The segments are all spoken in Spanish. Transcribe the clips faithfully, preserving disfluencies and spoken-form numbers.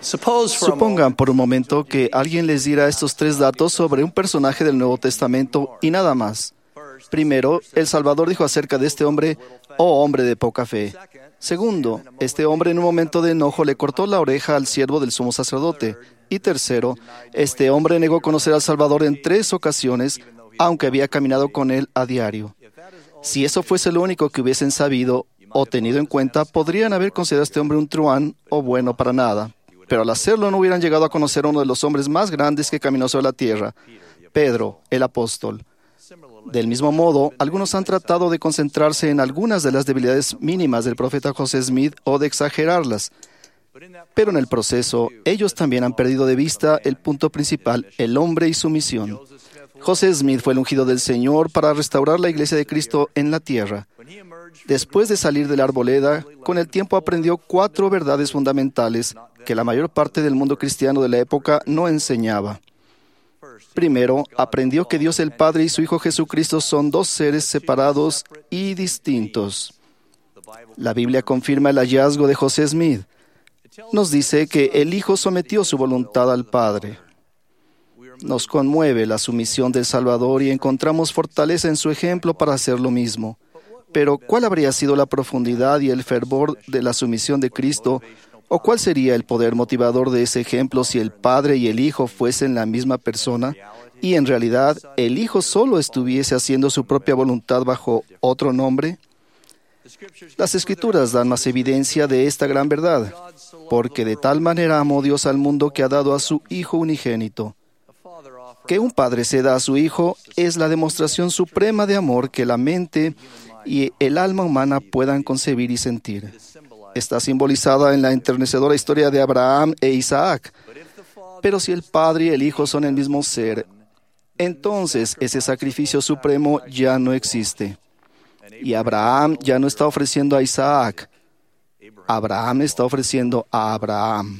Supongan por un momento que alguien les diera estos tres datos sobre un personaje del Nuevo Testamento y nada más. Primero, el Salvador dijo acerca de este hombre, «Oh hombre de poca fe». Segundo, este hombre en un momento de enojo le cortó la oreja al siervo del sumo sacerdote. Y tercero, este hombre negó conocer al Salvador en tres ocasiones, aunque había caminado con él a diario. Si eso fuese lo único que hubiesen sabido o tenido en cuenta, podrían haber considerado a este hombre un truán o bueno para nada. Pero al hacerlo no hubieran llegado a conocer a uno de los hombres más grandes que caminó sobre la tierra, Pedro, el apóstol. Del mismo modo, algunos han tratado de concentrarse en algunas de las debilidades mínimas del profeta José Smith o de exagerarlas. Pero en el proceso, ellos también han perdido de vista el punto principal, el hombre y su misión. José Smith fue el ungido del Señor para restaurar la iglesia de Cristo en la tierra. Después de salir de la arboleda, con el tiempo aprendió cuatro verdades fundamentales que la mayor parte del mundo cristiano de la época no enseñaba. Primero, aprendió que Dios el Padre y su Hijo Jesucristo son dos seres separados y distintos. La Biblia confirma el hallazgo de José Smith. Nos dice que el Hijo sometió su voluntad al Padre. Nos conmueve la sumisión del Salvador y encontramos fortaleza en su ejemplo para hacer lo mismo. Pero, ¿cuál habría sido la profundidad y el fervor de la sumisión de Cristo? ¿O cuál sería el poder motivador de ese ejemplo si el Padre y el Hijo fuesen la misma persona y en realidad el Hijo solo estuviese haciendo su propia voluntad bajo otro nombre? Las Escrituras dan más evidencia de esta gran verdad, porque de tal manera amó Dios al mundo que ha dado a su Hijo unigénito. Que un padre se da a su hijo es la demostración suprema de amor que la mente y el alma humana puedan concebir y sentir. Está simbolizada en la enternecedora historia de Abraham e Isaac. Pero si el Padre y el Hijo son el mismo ser, entonces ese sacrificio supremo ya no existe. Y Abraham ya no está ofreciendo a Isaac. Abraham está ofreciendo a Abraham.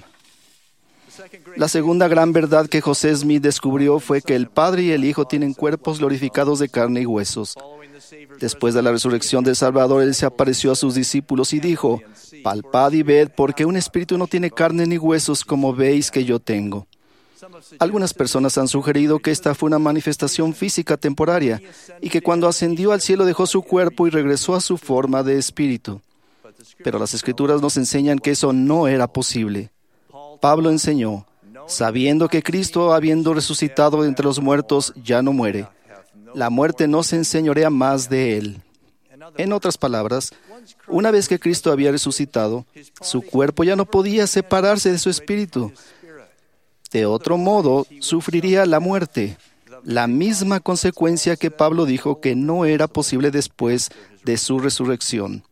La segunda gran verdad que José Smith descubrió fue que el Padre y el Hijo tienen cuerpos glorificados de carne y huesos. Después de la resurrección del Salvador, Él se apareció a sus discípulos y dijo, «Palpad y ved, porque un espíritu no tiene carne ni huesos como veis que yo tengo». Algunas personas han sugerido que esta fue una manifestación física temporaria y que cuando ascendió al cielo dejó su cuerpo y regresó a su forma de espíritu. Pero las Escrituras nos enseñan que eso no era posible. Pablo enseñó, sabiendo que Cristo, habiendo resucitado de entre los muertos, ya no muere. La muerte no se enseñorea más de él. En otras palabras, una vez que Cristo había resucitado, su cuerpo ya no podía separarse de su espíritu. De otro modo, sufriría la muerte, la misma consecuencia que Pablo dijo que no era posible después de su resurrección.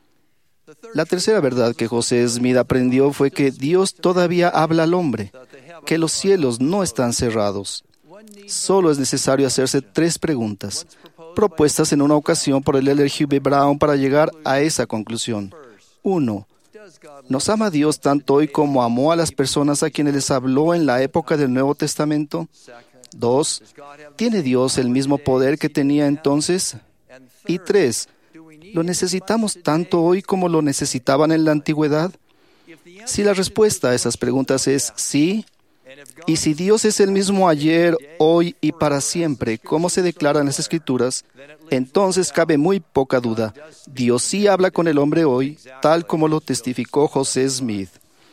La tercera verdad que José Smith aprendió fue que Dios todavía habla al hombre, que los cielos no están cerrados. Solo es necesario hacerse tres preguntas, propuestas en una ocasión por el elder Hugh B. Brown para llegar a esa conclusión. Uno, ¿nos ama Dios tanto hoy como amó a las personas a quienes les habló en la época del Nuevo Testamento? Dos, ¿tiene Dios el mismo poder que tenía entonces? Y tres, ¿lo necesitamos tanto hoy como lo necesitaban en la antigüedad? Si la respuesta a esas preguntas es sí, y si Dios es el mismo ayer, hoy y para siempre, como se declara en las Escrituras, entonces cabe muy poca duda. Dios sí habla con el hombre hoy, tal como lo testificó José Smith.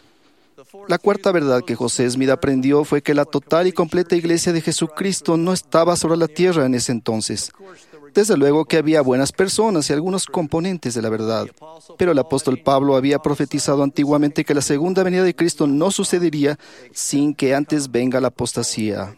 La cuarta verdad que José Smith aprendió fue que la total y completa iglesia de Jesucristo no estaba sobre la tierra en ese entonces. Desde luego que había buenas personas y algunos componentes de la verdad, pero el apóstol Pablo había profetizado antiguamente que la segunda venida de Cristo no sucedería sin que antes venga la apostasía.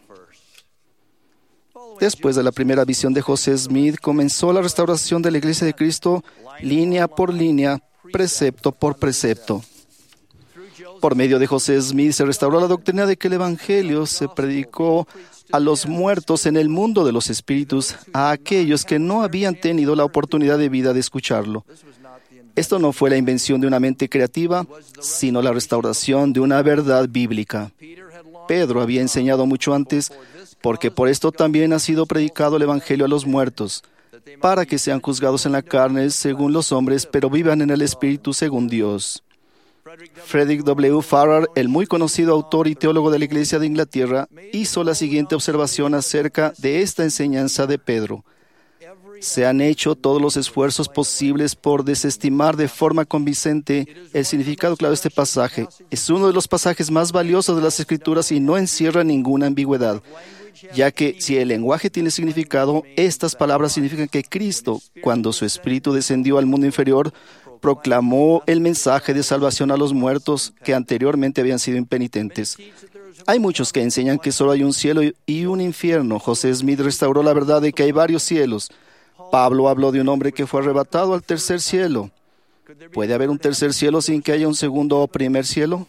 Después de la primera visión de José Smith, comenzó la restauración de la iglesia de Cristo, línea por línea, precepto por precepto. Por medio de José Smith se restauró la doctrina de que el Evangelio se predicó a los muertos en el mundo de los espíritus, a aquellos que no habían tenido la oportunidad de vida de escucharlo. Esto no fue la invención de una mente creativa, sino la restauración de una verdad bíblica. Pedro había enseñado mucho antes, porque por esto también ha sido predicado el Evangelio a los muertos, para que sean juzgados en la carne según los hombres, pero vivan en el Espíritu según Dios. Frederick W. Farrar, el muy conocido autor y teólogo de la Iglesia de Inglaterra, hizo la siguiente observación acerca de esta enseñanza de Pedro. Se han hecho todos los esfuerzos posibles por desestimar de forma convincente el significado claro de este pasaje. Es uno de los pasajes más valiosos de las Escrituras y no encierra ninguna ambigüedad, ya que si el lenguaje tiene significado, estas palabras significan que Cristo, cuando su Espíritu descendió al mundo inferior, proclamó el mensaje de salvación a los muertos que anteriormente habían sido impenitentes. Hay muchos que enseñan que solo hay un cielo y un infierno. José Smith restauró la verdad de que hay varios cielos. Pablo habló de un hombre que fue arrebatado al tercer cielo. ¿Puede haber un tercer cielo sin que haya un segundo o primer cielo?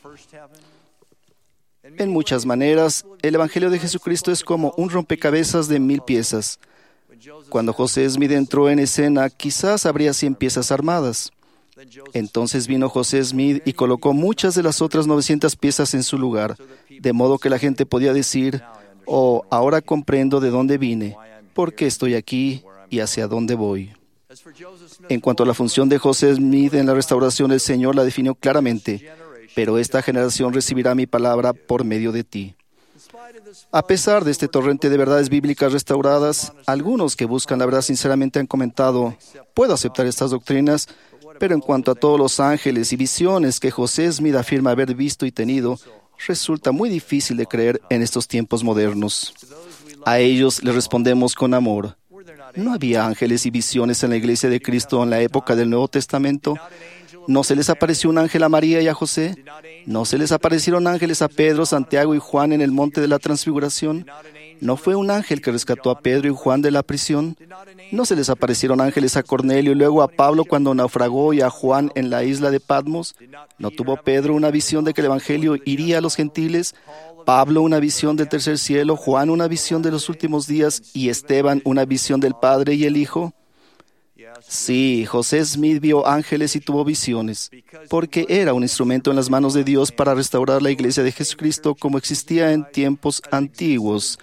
En muchas maneras, el Evangelio de Jesucristo es como un rompecabezas de mil piezas. Cuando José Smith entró en escena, quizás habría cien piezas armadas. Entonces vino José Smith y colocó muchas de las otras novecientas piezas en su lugar, de modo que la gente podía decir, oh, ahora comprendo de dónde vine, por qué estoy aquí y hacia dónde voy. En cuanto a la función de José Smith en la restauración, el Señor la definió claramente, pero esta generación recibirá mi palabra por medio de ti. A pesar de este torrente de verdades bíblicas restauradas, algunos que buscan la verdad sinceramente han comentado, puedo aceptar estas doctrinas, pero en cuanto a todos los ángeles y visiones que José Smith afirma haber visto y tenido, resulta muy difícil de creer en estos tiempos modernos. A ellos les respondemos con amor. ¿No había ángeles y visiones en la iglesia de Cristo en la época del Nuevo Testamento? ¿No se les apareció un ángel a María y a José? ¿No se les aparecieron ángeles a Pedro, Santiago y Juan en el monte de la Transfiguración? ¿No fue un ángel que rescató a Pedro y Juan de la prisión? ¿No se les aparecieron ángeles a Cornelio y luego a Pablo cuando naufragó y a Juan en la isla de Patmos? ¿No tuvo Pedro una visión de que el Evangelio iría a los gentiles? Pablo una visión del tercer cielo, Juan una visión de los últimos días y Esteban una visión del Padre y el Hijo. Sí, José Smith vio ángeles y tuvo visiones, porque era un instrumento en las manos de Dios para restaurar la iglesia de Jesucristo como existía en tiempos antiguos,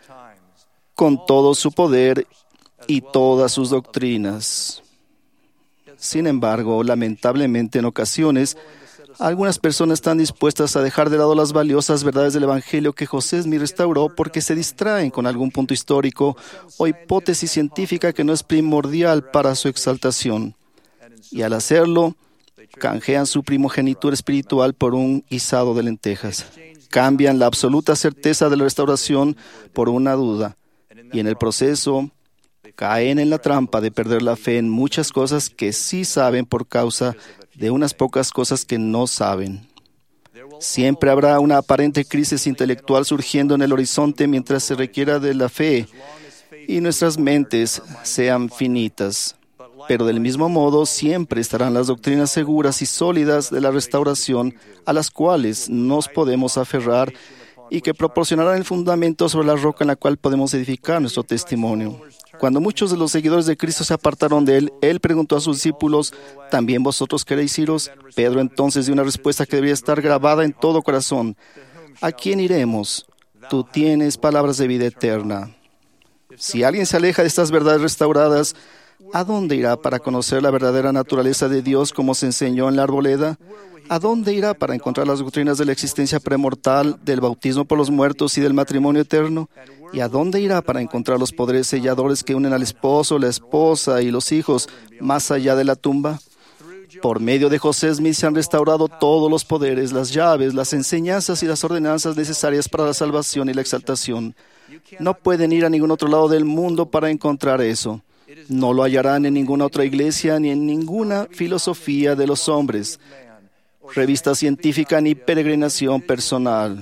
con todo su poder y todas sus doctrinas. Sin embargo, lamentablemente en ocasiones, algunas personas están dispuestas a dejar de lado las valiosas verdades del Evangelio que José Smith restauró porque se distraen con algún punto histórico o hipótesis científica que no es primordial para su exaltación. Y al hacerlo, canjean su primogenitura espiritual por un guisado de lentejas. Cambian la absoluta certeza de la restauración por una duda. Y en el proceso, caen en la trampa de perder la fe en muchas cosas que sí saben por causa de unas pocas cosas que no saben. Siempre habrá una aparente crisis intelectual surgiendo en el horizonte mientras se requiera de la fe y nuestras mentes sean finitas. Pero del mismo modo, siempre estarán las doctrinas seguras y sólidas de la restauración a las cuales nos podemos aferrar y que proporcionarán el fundamento sobre la roca en la cual podemos edificar nuestro testimonio. Cuando muchos de los seguidores de Cristo se apartaron de Él, Él preguntó a sus discípulos, ¿también vosotros queréis iros? Pedro entonces dio una respuesta que debería estar grabada en todo corazón. ¿A quién iremos? Tú tienes palabras de vida eterna. Si alguien se aleja de estas verdades restauradas, ¿a dónde irá para conocer la verdadera naturaleza de Dios como se enseñó en la arboleda? ¿A dónde irá para encontrar las doctrinas de la existencia premortal, del bautismo por los muertos y del matrimonio eterno? ¿Y a dónde irá para encontrar los poderes selladores que unen al esposo, la esposa y los hijos más allá de la tumba? Por medio de José Smith se han restaurado todos los poderes, las llaves, las enseñanzas y las ordenanzas necesarias para la salvación y la exaltación. No pueden ir a ningún otro lado del mundo para encontrar eso. No lo hallarán en ninguna otra iglesia ni en ninguna filosofía de los hombres, revista científica ni peregrinación personal.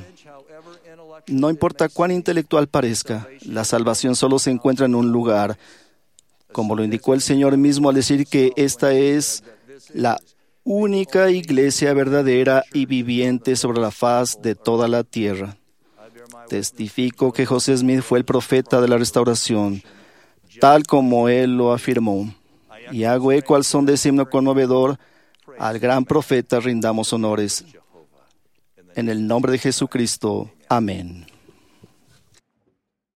No importa cuán intelectual parezca, la salvación solo se encuentra en un lugar, como lo indicó el Señor mismo al decir que esta es la única iglesia verdadera y viviente sobre la faz de toda la tierra. Testifico que José Smith fue el profeta de la restauración, tal como él lo afirmó, y hago eco al son de ese himno conmovedor. Al gran profeta rindamos honores. En el nombre de Jesucristo. Amén.